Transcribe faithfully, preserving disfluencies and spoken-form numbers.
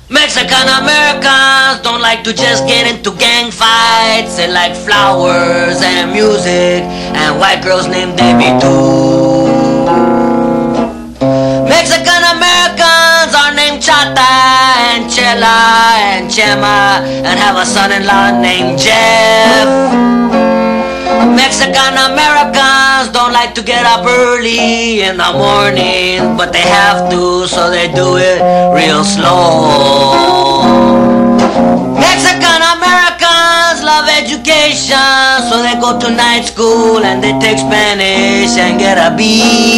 Mexican Americans don't like to just get into gang fights. They like flowers and music and white girls named Debbie too. Mexican Americans are named Chata and Chela and Chema and have a son-in-law named Jeff. Mexican Americans don't like to get up early in the morning, but they have to, so they do it real slow. Mexican Americans love education, so they go to night school and they take Spanish and get a B.